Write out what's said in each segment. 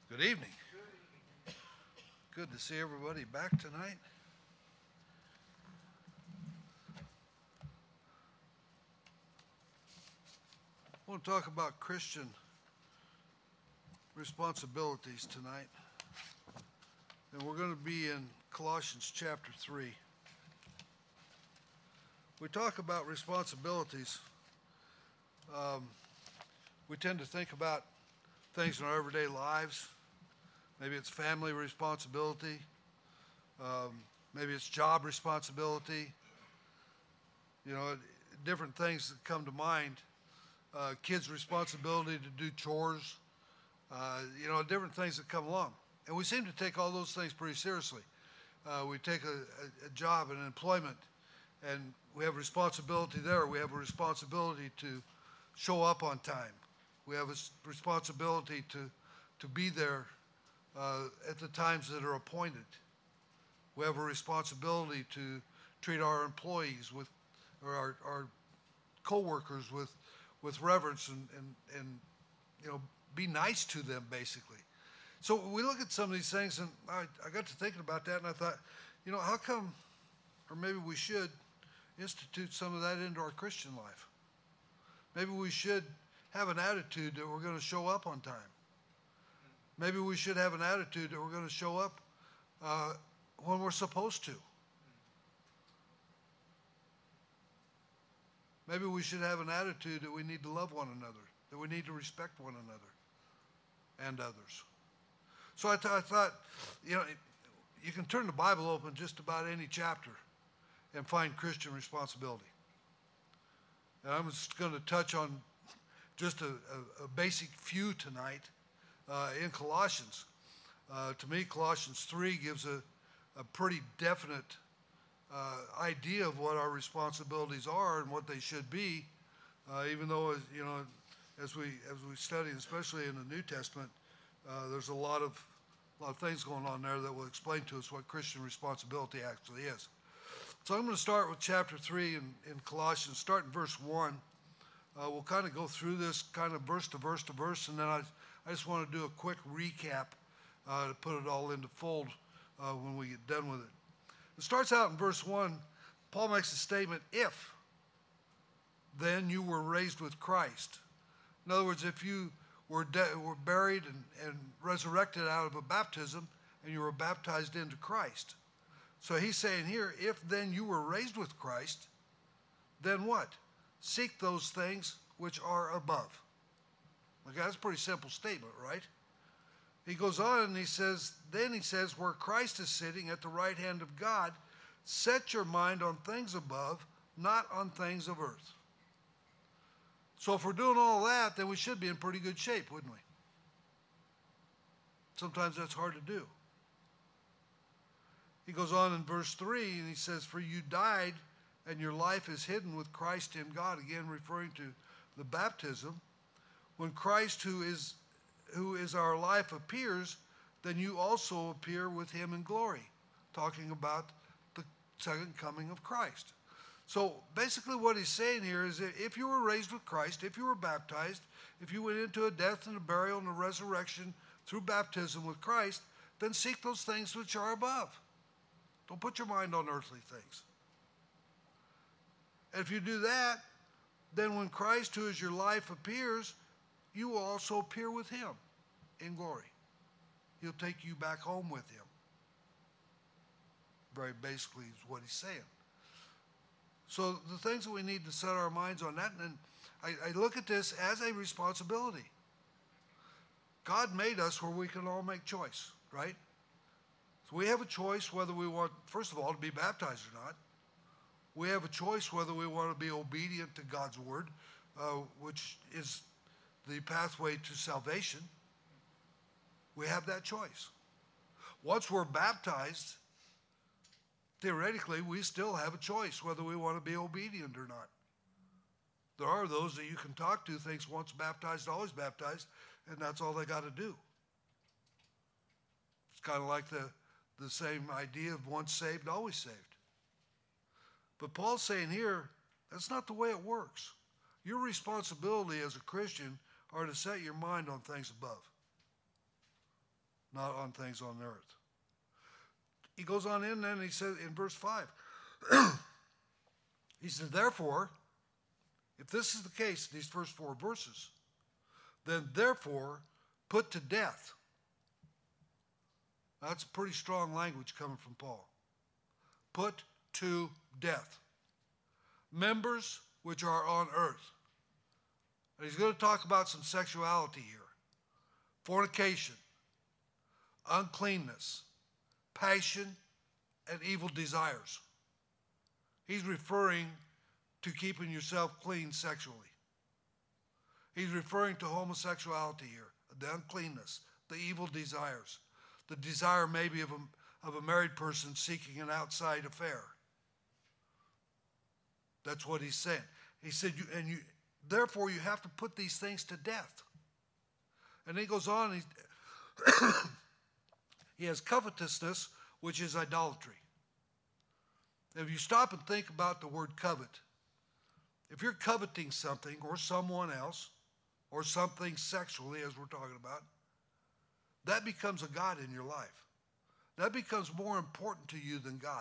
Good evening. Good to see everybody back tonight. I want to talk about Christian responsibilities tonight. And we're going to be in Colossians chapter 3. We talk about responsibilities. We tend to think about things in our everyday lives. Maybe it's family responsibility. Maybe it's job responsibility. You know, different things that come to mind. Kids' responsibility to do chores. Different things that come along. And we seem to take all those things pretty seriously. We take a job and employment, and we have responsibility there. We have a responsibility to show up on time. We have a responsibility to be there at the times that are appointed. We have a responsibility to treat our employees or our co-workers with reverence and be nice to them, basically. So we look at some of these things, and I got to thinking about that, and I thought, how come, or maybe we should institute some of that into our Christian life. Maybe we should have an attitude that we're going to show up on time. Maybe we should have an attitude that we're going to show up when we're supposed to. Maybe we should have an attitude that we need to love one another, that we need to respect one another and others. So I thought, you can turn the Bible open just about any chapter and find Christian responsibility. And I'm just going to touch on just a basic few tonight in Colossians. To me, Colossians 3 gives a pretty definite idea of what our responsibilities are and what they should be, even though, as we study, especially in the New Testament, there's a lot of things going on there that will explain to us what Christian responsibility actually is. So I'm going to start with chapter 3 in Colossians, start in verse 1. We'll kind of go through this kind of verse to verse to verse, and then I just want to do a quick recap to put it all into fold when we get done with it. It starts out in verse 1. Paul makes a statement, if then you were raised with Christ. In other words, if you were buried and resurrected out of a baptism and you were baptized into Christ. So he's saying here, if then you were raised with Christ, then what? Seek those things which are above. Okay, that's a pretty simple statement, right? He goes on and he says, where Christ is sitting at the right hand of God, set your mind on things above, not on things of earth. So if we're doing all that, then we should be in pretty good shape, wouldn't we? Sometimes that's hard to do. He goes on in verse 3 and he says, for you died and your life is hidden with Christ in God, again referring to the baptism. When Christ, who is our life, appears, then you also appear with him in glory, talking about the second coming of Christ. So basically what he's saying here is that if you were raised with Christ, if you were baptized, if you went into a death and a burial and a resurrection through baptism with Christ, then seek those things which are above. Don't put your mind on earthly things. And if you do that, then when Christ, who is your life, appears, you will also appear with him in glory. He'll take you back home with him. Very basically is what he's saying. So the things that we need to set our minds on that, and I look at this as a responsibility. God made us where we can all make choice, right? So we have a choice whether we want, first of all, to be baptized or not. We have a choice whether we want to be obedient to God's word, which is the pathway to salvation. We have that choice. Once we're baptized, theoretically, we still have a choice whether we want to be obedient or not. There are those that you can talk to, thinks once baptized, always baptized, and that's all they got to do. It's kind of like the same idea of once saved, always saved. But Paul's saying here, that's not the way it works. Your responsibility as a Christian are to set your mind on things above. not on things on earth. He goes on in and he says in verse 5, he says, therefore, if this is the case, these first 4 verses, then therefore put to death. That's pretty strong language coming from Paul. Put to death members which are on earth. And he's going to talk about some sexuality here. Fornication, uncleanness, passion, and evil desires. He's referring to keeping yourself clean sexually. He's referring to homosexuality here, the uncleanness, the evil desires, the desire maybe of a married person seeking an outside affair. That's what he's saying. He said, therefore you have to put these things to death. And he goes on, he has covetousness, which is idolatry. If you stop and think about the word covet, if you're coveting something or someone else or something sexually, as we're talking about, that becomes a god in your life. That becomes more important to you than God.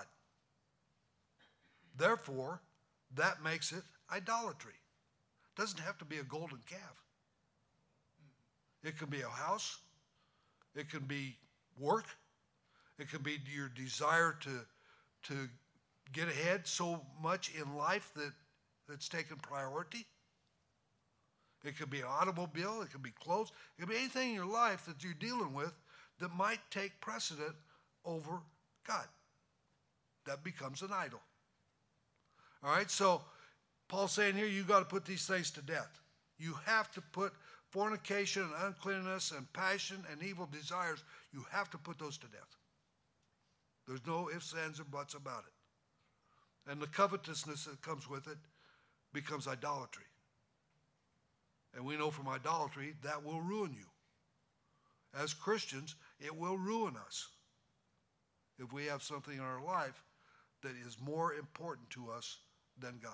Therefore, that makes it idolatry. It doesn't have to be a golden calf. It can be a house. It can be work. It can be your desire to get ahead so much in life that's taken priority. It could be an automobile. It could be clothes. It could be anything in your life that you're dealing with that might take precedent over God. That becomes an idol. All right, so Paul's saying here, you got to put these things to death. You have to put fornication and uncleanness and passion and evil desires, you have to put those to death. There's no ifs, ands, or buts about it. And the covetousness that comes with it becomes idolatry. And we know from idolatry that will ruin you. As Christians, it will ruin us if we have something in our life that is more important to us than God.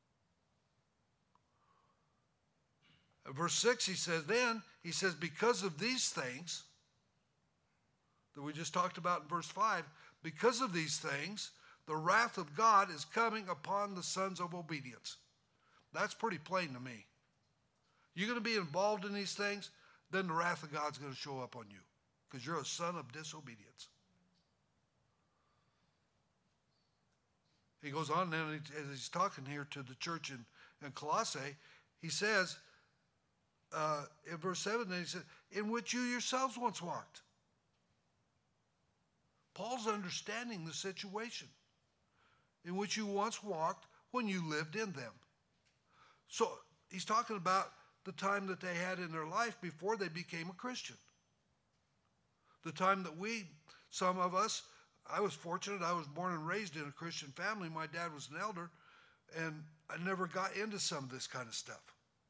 In verse 6, he says, because of these things that we just talked about in verse 5, because of these things, the wrath of God is coming upon the sons of obedience. That's pretty plain to me. You're going to be involved in these things, then the wrath of God's going to show up on you because you're a son of disobedience. He goes on and as he's talking here to the church in Colossae, he says, in verse 7, he says, in which you yourselves once walked. Paul's understanding the situation in which you once walked when you lived in them. So he's talking about the time that they had in their life before they became a Christian. The time that some of us, I was fortunate, I was born and raised in a Christian family. My dad was an elder, and I never got into some of this kind of stuff.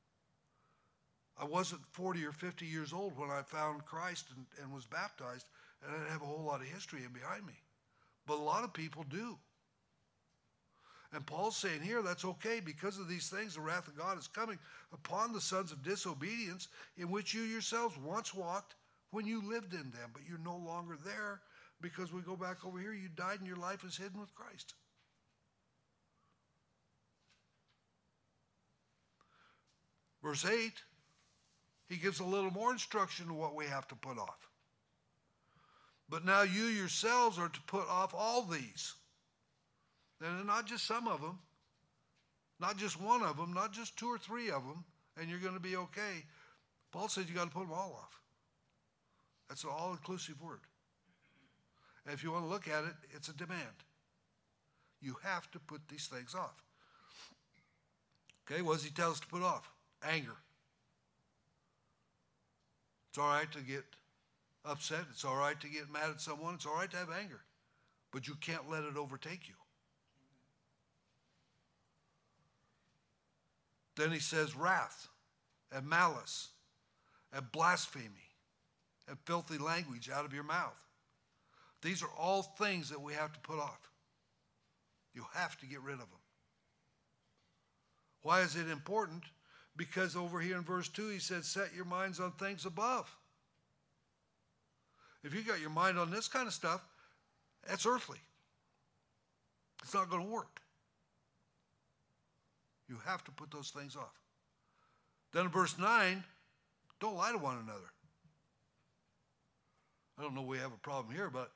I wasn't 40 or 50 years old when I found Christ and was baptized, and I didn't have a whole lot of history behind me. But a lot of people do. And Paul's saying here, that's okay. Because of these things, the wrath of God is coming upon the sons of disobedience, in which you yourselves once walked when you lived in them. But you're no longer there because we go back over here. You died and your life is hidden with Christ. Verse 8, he gives a little more instruction of what we have to put off. But now you yourselves are to put off all these. And not just some of them, not just one of them, not just 2 or 3 of them, and you're going to be okay. Paul says you got to put them all off. That's an all-inclusive word. And if you want to look at it, it's a demand. You have to put these things off. Okay, what does he tell us to put off? Anger. It's all right to get upset. It's all right to get mad at someone. It's all right to have anger. But you can't let it overtake you. Then he says wrath and malice and blasphemy and filthy language out of your mouth. These are all things that we have to put off. You have to get rid of them. Why is it important? Because over here in verse 2 he says, set your minds on things above. If you got your mind on this kind of stuff, that's earthly. It's not going to work. You have to put those things off. Then in verse 9, don't lie to one another. I don't know if we have a problem here, but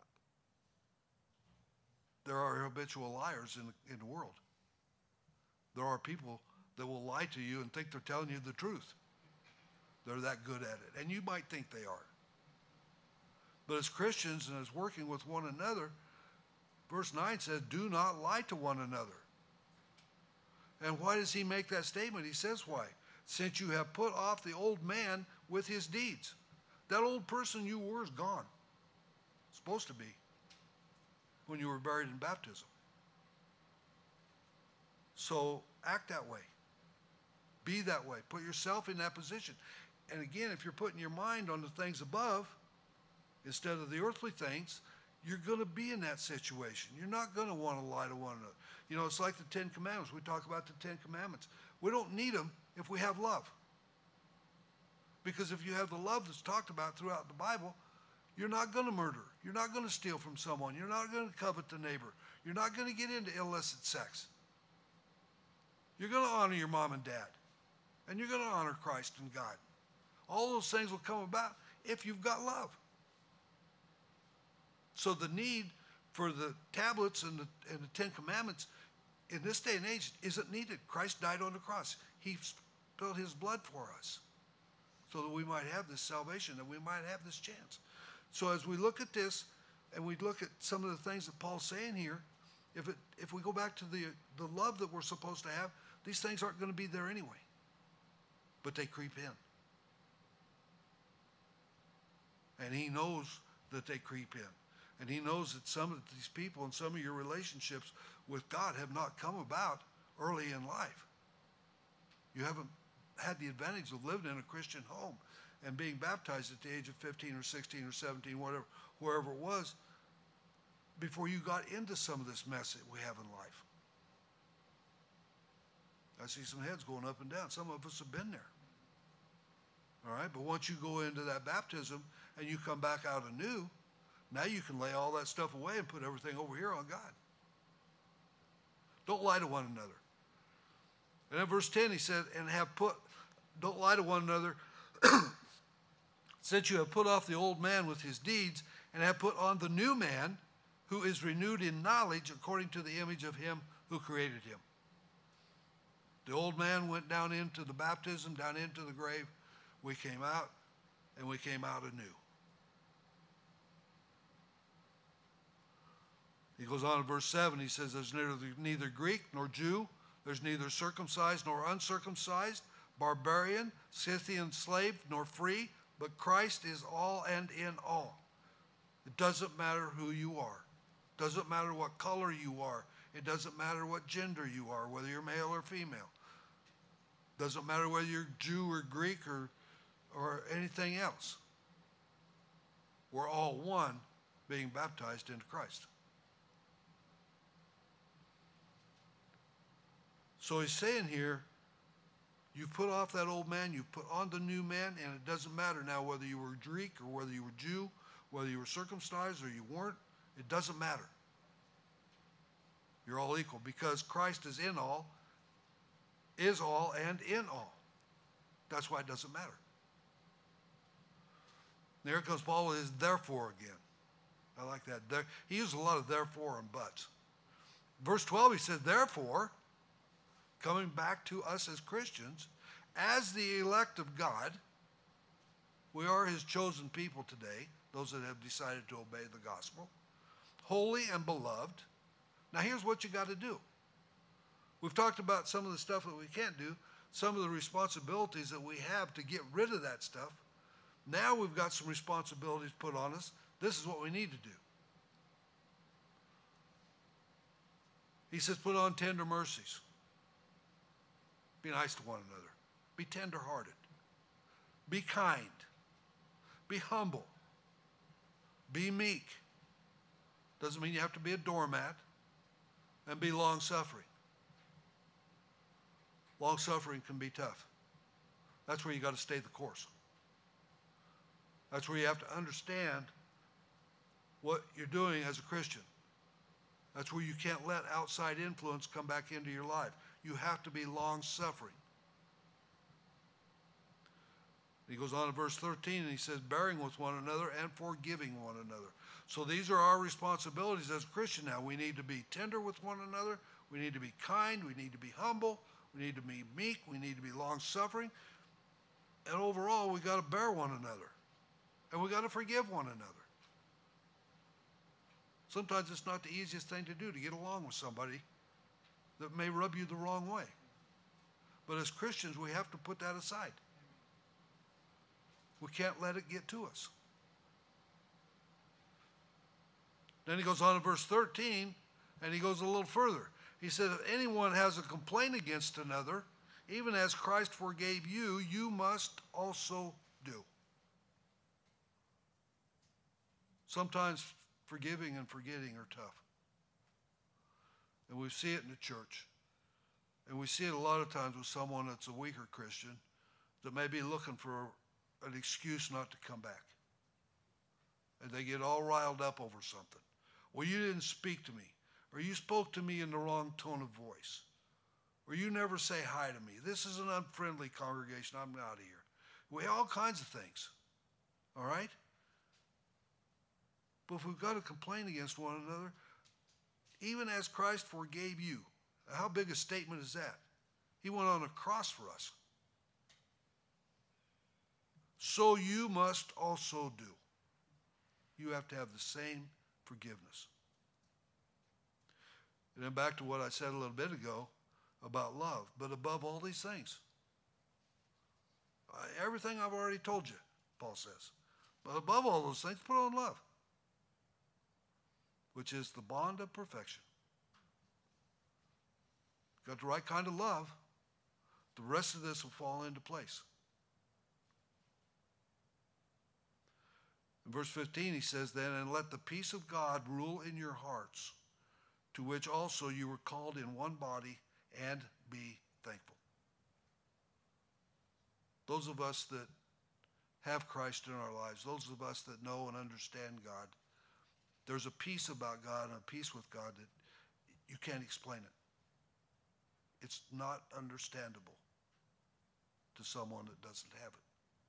there are habitual liars in the world. There are people that will lie to you and think they're telling you the truth. They're that good at it. And you might think they are. But as Christians and as working with one another, verse 9 says, do not lie to one another. And why does he make that statement? He says why. Since you have put off the old man with his deeds. That old person you were is gone. Supposed to be. When you were buried in baptism. So act that way. Be that way. Put yourself in that position. And again, if you're putting your mind on the things above instead of the earthly things, you're going to be in that situation. You're not going to want to lie to one another. You know, it's like the Ten Commandments. We talk about the Ten Commandments. We don't need them if we have love. Because if you have the love that's talked about throughout the Bible, you're not going to murder. You're not going to steal from someone. You're not going to covet the neighbor. You're not going to get into illicit sex. You're going to honor your mom and dad. And you're going to honor Christ and God. All those things will come about if you've got love. So the need for the tablets and the Ten Commandments in this day and age isn't needed. Christ died on the cross. He spilled his blood for us so that we might have this salvation, that we might have this chance. So as we look at this and we look at some of the things that Paul's saying here, if we go back to the love that we're supposed to have, these things aren't going to be there anyway. But they creep in. And he knows that they creep in. And he knows that some of these people and some of your relationships with God have not come about early in life. You haven't had the advantage of living in a Christian home and being baptized at the age of 15 or 16 or 17, whatever, wherever it was, before you got into some of this mess that we have in life. I see some heads going up and down. Some of us have been there. All right, but once you go into that baptism and you come back out anew, now you can lay all that stuff away and put everything over here on God. Don't lie to one another. And in verse 10 he said, don't lie to one another, since you have put off the old man with his deeds, and have put on the new man, who is renewed in knowledge according to the image of him who created him. The old man went down into the baptism, down into the grave. We came out, and we came out anew. He goes on in verse 7, he says, there's neither Greek nor Jew, there's neither circumcised nor uncircumcised, barbarian, Scythian, slave, nor free, but Christ is all and in all. It doesn't matter who you are. It doesn't matter what color you are. It doesn't matter what gender you are, whether you're male or female. It doesn't matter whether you're Jew or Greek or anything else. We're all one being baptized into Christ. So he's saying here, you put off that old man, you put on the new man, and it doesn't matter now whether you were Greek or whether you were Jew, whether you were circumcised or you weren't. It doesn't matter. You're all equal because Christ is in all, and in all. That's why it doesn't matter. There comes Paul with his therefore again. I like that. He uses a lot of therefore and buts. Verse 12, he says, therefore, coming back to us as Christians, as the elect of God, we are his chosen people today, those that have decided to obey the gospel, holy and beloved. Now here's what you got to do. We've talked about some of the stuff that we can't do, some of the responsibilities that we have to get rid of that stuff. Now we've got some responsibilities put on us. This is what we need to do. He says, put on tender mercies. Be nice to one another. Be tender-hearted. Be kind. Be humble. Be meek. Doesn't mean you have to be a doormat. And be long-suffering. Long-suffering can be tough. That's where you got to stay the course. That's where you have to understand what you're doing as a Christian. That's where you can't let outside influence come back into your life. You have to be long-suffering. He goes on in verse 13 and he says, bearing with one another and forgiving one another. So these are our responsibilities as a Christian now. We need to be tender with one another. We need to be kind. We need to be humble. We need to be meek. We need to be long-suffering. And overall, we got to bear one another. And we got to forgive one another. Sometimes it's not the easiest thing to do to get along with somebody that may rub you the wrong way. But as Christians, we have to put that aside. We can't let it get to us. Then he goes on in verse 13, and he goes a little further. He says, if anyone has a complaint against another, even as Christ forgave you, you must also do. Sometimes forgiving and forgetting are tough. And we see it in the church. And we see it a lot of times with someone that's a weaker Christian that may be looking for an excuse not to come back. And they get all riled up over something. Well, you didn't speak to me. Or you spoke to me in the wrong tone of voice. Or you never say hi to me. This is an unfriendly congregation. I'm out of here. We have all kinds of things. All right? But if we've got to complain against one another, even as Christ forgave you, how big a statement is that? He went on a cross for us. So you must also do. You have to have the same forgiveness. And then back to what I said a little bit ago about love. But above all these things, everything I've already told you, Paul says. But above all those things, put on love, which is the bond of perfection. Got the right kind of love, the rest of this will fall into place. In verse 15 he says then, and let the peace of God rule in your hearts, to which also you were called in one body, and be thankful. Those of us that have Christ in our lives, those of us that know and understand God, there's a peace about God and a peace with God that you can't explain it. It's not understandable to someone that doesn't have it.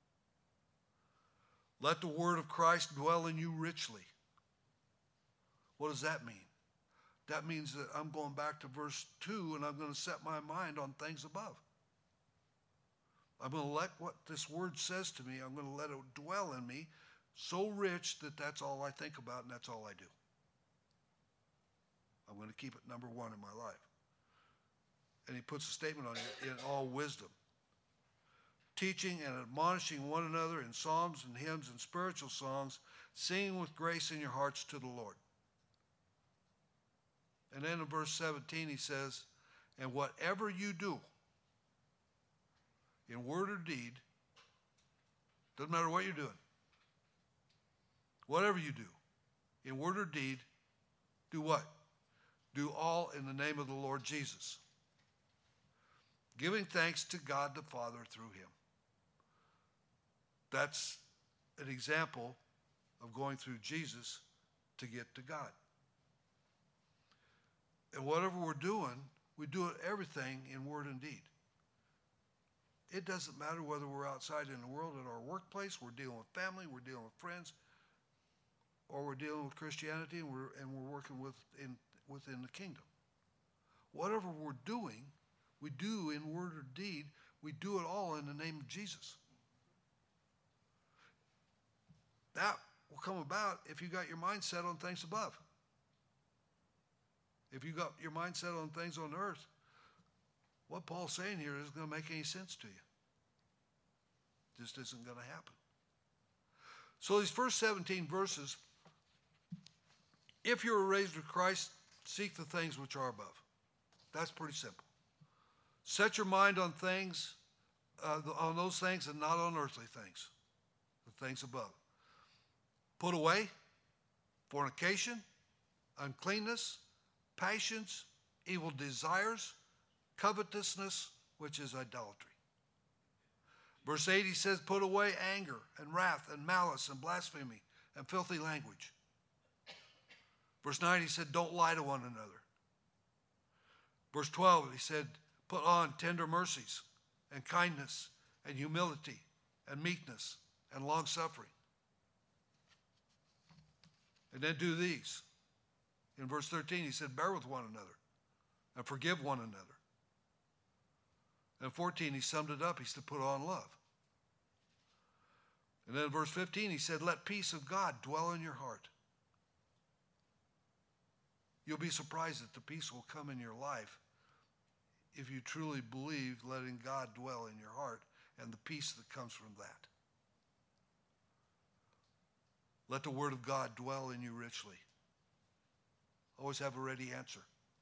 Let the word of Christ dwell in you richly. What does that mean? That means that I'm going back to verse 2 and I'm going to set my mind on things above. I'm going to let what this word says to me, I'm going to let it dwell in me so rich that that's all I think about and that's all I do. I'm going to keep it number one in my life. And he puts a statement on it, in all wisdom. Teaching and admonishing one another in psalms and hymns and spiritual songs, singing with grace in your hearts to the Lord. And then in verse 17 he says, and whatever you do, in word or deed, doesn't matter what you're doing, whatever you do, in word or deed, do what? Do all in the name of the Lord Jesus, giving thanks to God the Father through him. That's an example of going through Jesus to get to God. And whatever we're doing, we do it everything in word and deed. It doesn't matter whether we're outside in the world at our workplace, we're dealing with family, we're dealing with friends, or we're dealing with Christianity and we're working within the kingdom. Whatever we're doing, we do in word or deed, we do it all in the name of Jesus. That will come about if you got your mind set on things above. If you got your mind set on things on earth, what Paul's saying here isn't going to make any sense to you. Just isn't going to happen. So these first 17 verses, if you were raised with Christ, seek the things which are above. That's pretty simple. Set your mind on things, on those things and not on earthly things, the things above. Put away fornication, uncleanness, passions, evil desires, covetousness, which is idolatry. Verse 8, he says, put away anger and wrath and malice and blasphemy and filthy language. Verse 9, he said, don't lie to one another. Verse 12, he said, put on tender mercies and kindness and humility and meekness and long-suffering. And then do these. In verse 13, he said, bear with one another and forgive one another. And 14, he summed it up. He said, put on love. And then in verse 15, he said, let peace of God dwell in your heart. You'll be surprised that the peace will come in your life if you truly believe letting God dwell in your heart and the peace that comes from that. Let the word of God dwell in you richly. Always have a ready answer.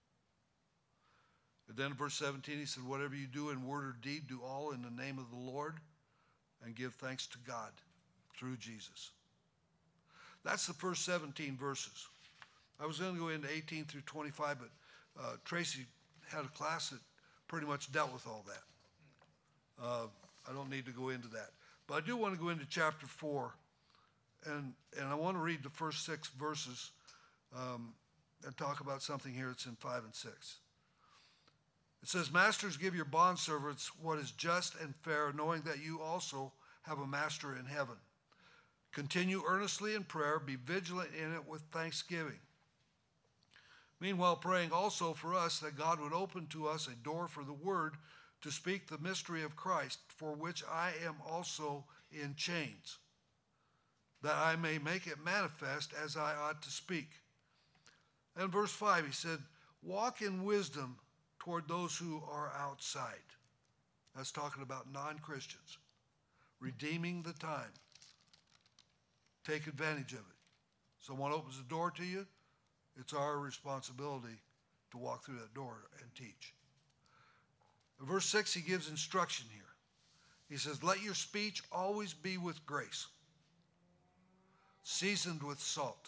And then in verse 17, he said, whatever you do in word or deed, do all in the name of the Lord and give thanks to God through Jesus. That's the first 17 verses. I was going to go into 18 through 25, but Tracy had a class that pretty much dealt with all that. I don't need to go into that. But I do want to go into chapter 4, and I want to read the first 6 verses and talk about something here that's in 5 and 6. It says, masters, give your bondservants what is just and fair, knowing that you also have a master in heaven. Continue earnestly in prayer, be vigilant in it with thanksgiving. Meanwhile, praying also for us that God would open to us a door for the word to speak the mystery of Christ, for which I am also in chains, that I may make it manifest as I ought to speak. And verse 5, he said, walk in wisdom toward those who are outside. That's talking about non-Christians. Redeeming the time. Take advantage of it. Someone opens the door to you, it's our responsibility to walk through that door and teach. In verse 6, he gives instruction here. He says, let your speech always be with grace, seasoned with salt,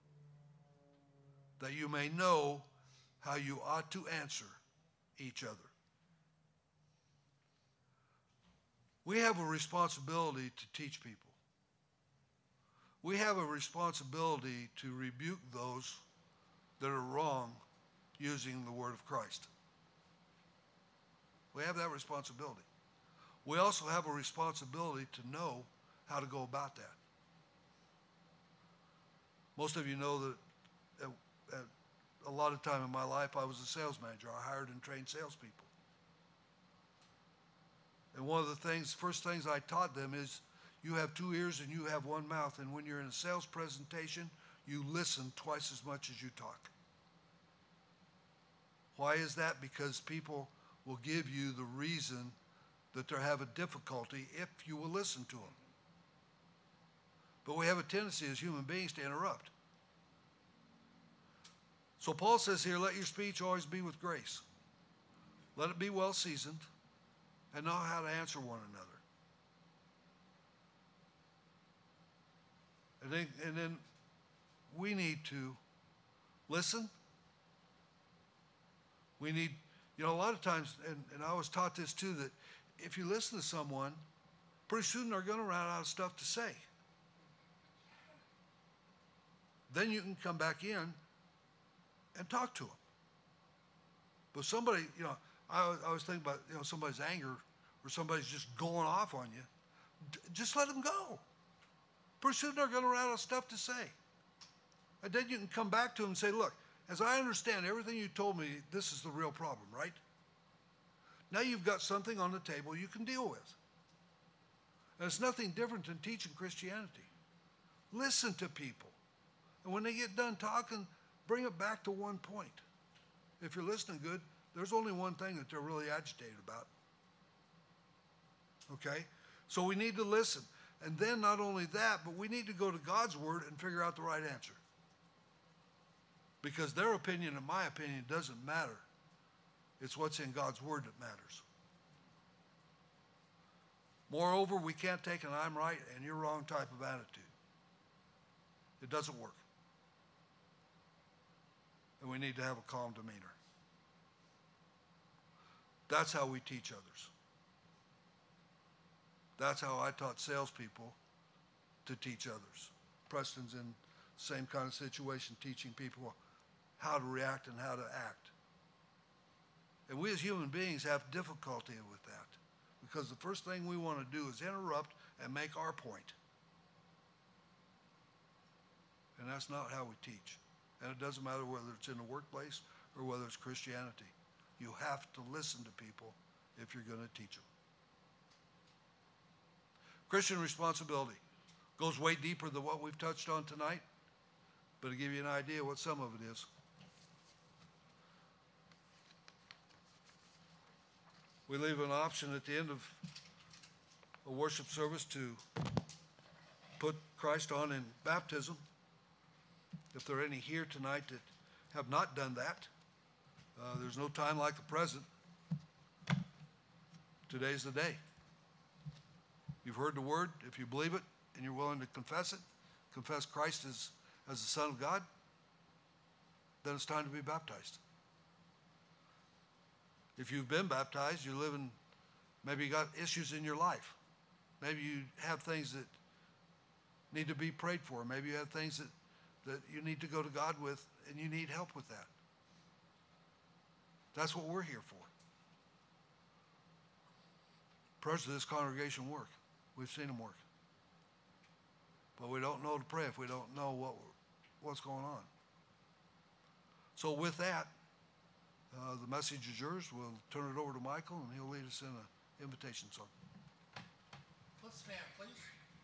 that you may know how you ought to answer each other. We have a responsibility to teach people. We have a responsibility to rebuke those that are wrong using the word of Christ. We have that responsibility. We also have a responsibility to know how to go about that. Most of you know that at a lot of time in my life, I was a sales manager. I hired and trained salespeople. And one of the first things I taught them is you have 2 ears and you have 1 mouth. And when you're in a sales presentation, you listen twice as much as you talk. Why is that? Because people will give you the reason that they're having difficulty if you will listen to them. But we have a tendency as human beings to interrupt. So Paul says here, let your speech always be with grace. Let it be well seasoned and know how to answer one another. And then we need to listen. We need, a lot of times, and I was taught this too, that if you listen to someone, pretty soon they're going to run out of stuff to say. Then you can come back in and talk to them. But somebody, I was thinking about, somebody's anger or somebody's just going off on you. Just let them go. Pretty soon they're going to run out of stuff to say. And then you can come back to them and say, look, as I understand everything you told me, this is the real problem, right? Now you've got something on the table you can deal with. And it's nothing different than teaching Christianity. Listen to people. And when they get done talking, bring it back to one point. If you're listening good, there's only one thing that they're really agitated about. Okay? So we need to listen. And then not only that, but we need to go to God's word and figure out the right answer. Because their opinion and my opinion doesn't matter. It's what's in God's word that matters. Moreover, we can't take an I'm right and you're wrong type of attitude. It doesn't work. And we need to have a calm demeanor. That's how we teach others. That's how I taught salespeople to teach others. Preston's in the same kind of situation, teaching people how to react and how to act. And we as human beings have difficulty with that because the first thing we want to do is interrupt and make our point. And that's not how we teach. And it doesn't matter whether it's in the workplace or whether it's Christianity. You have to listen to people if you're going to teach them. Christian responsibility goes way deeper than what we've touched on tonight, but to give you an idea what some of it is. We leave an option at the end of a worship service to put Christ on in baptism. If there are any here tonight that have not done that, there's no time like the present. Today's the day. You've heard the word. If you believe it and you're willing to confess it, confess Christ as the Son of God, then it's time to be baptized. If you've been baptized, you're living, maybe you got issues in your life. Maybe you have things that need to be prayed for. Maybe you have things that you need to go to God with, and you need help with that. That's what we're here for. Prayers of this congregation work. We've seen them work. But we don't know to pray if we don't know what's going on. So with that, the message is yours. We'll turn it over to Michael, and he'll lead us in an invitation song. Let's stand, please.